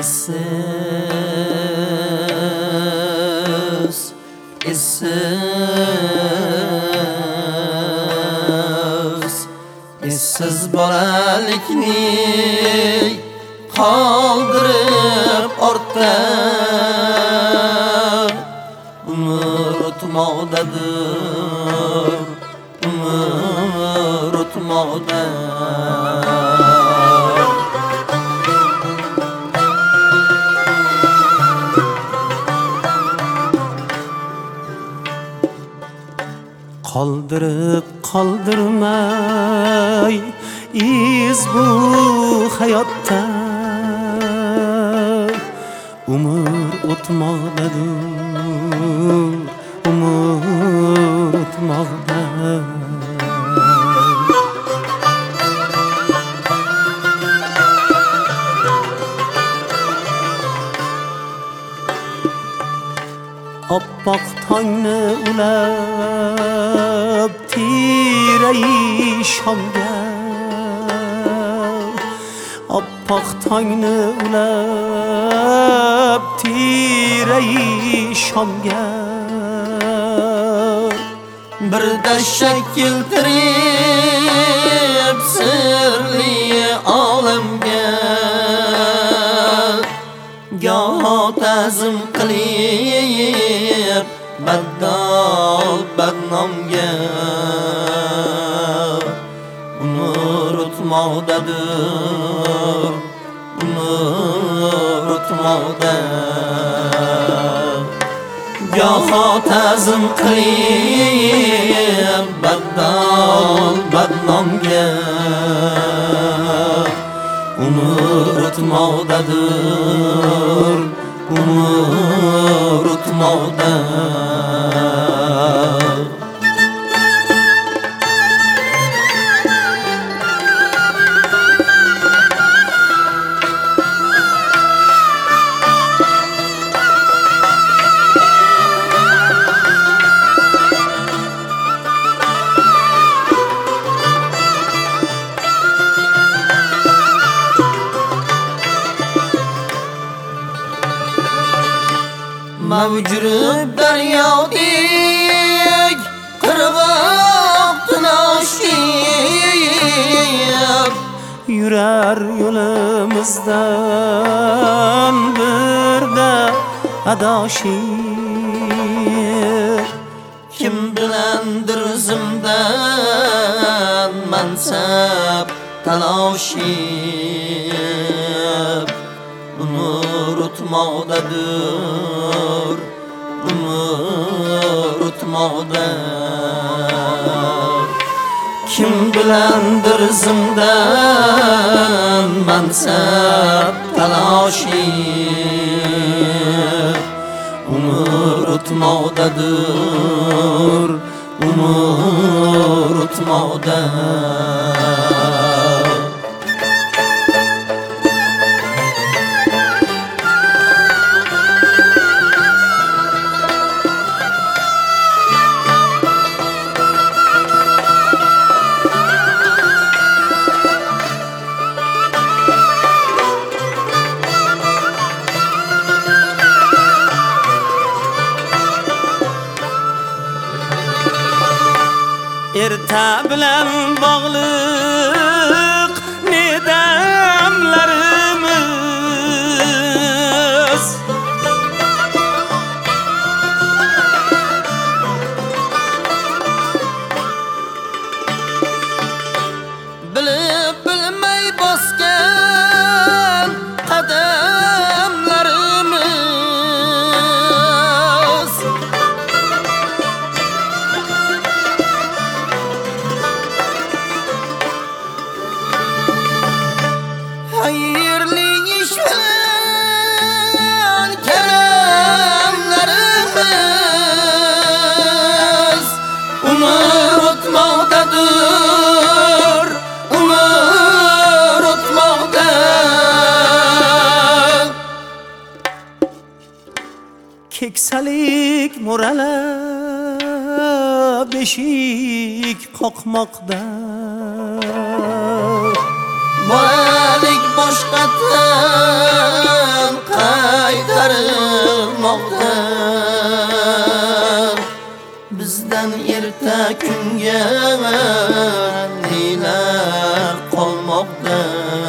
Essiz, essiz bolalikni qoldirib ortda umr o'tmoqdadir, umr o'tmoqda. Qoldirib qoldirmay iz bu hayotda umr o'tmoqdadir, umr o'tmoqda. Oppoq tongni ulab tirai shomga, oppoq tongni ulab tirai shomga Bir dashak keltirib sirli olamga, goho ta'zim qilib baddol badnomga. Umr o'tmoqdadir, umr o'tmoqda. Goho ta'zim qilib baddol badnomga. Umr o'tmoqdadir, umr o'tmoqda. Mavjud daryodek qirg'oqdan oshib yurar yo'limizdan birda adashib. Kim bilandir zimdan mansab talashib. Umr o'tmoqdadir, umr o'tmoqda. Kim bilandir zimdan mansab talashib. Umr o'tmoqdadir, umr o'tmoqda. Erta bilan bog'liq nedamlarimiz, Bilib bilmay bosgan qadamlarimiz, hayırlı iş bilen keremlerimiz. Umr o'tmoqdadir, umr o'tmoqda. keksalik mo'ralab beshik qoqmoqda. Bolalik boshqatdan kunga nelar qolmoqda,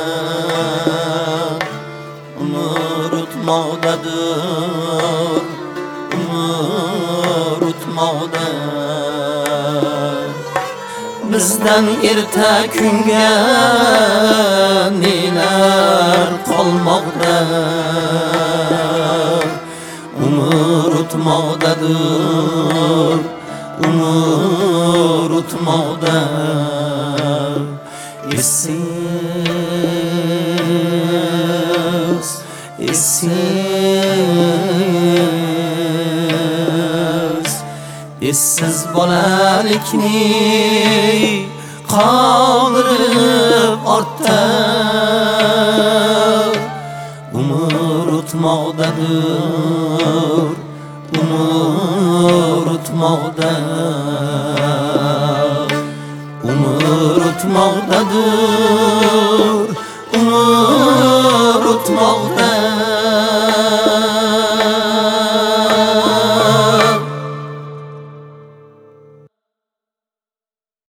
unutmoqdadir, unutmoqda. Bizdan erta kunga nelar qolmoqda, unutmoqdadir, unutmoqda. Essiz, essiz, essiz bolalikni qoldirib ortda, unutmoqdadir, unutmoqda, unutmoqdadir, unutmoqda.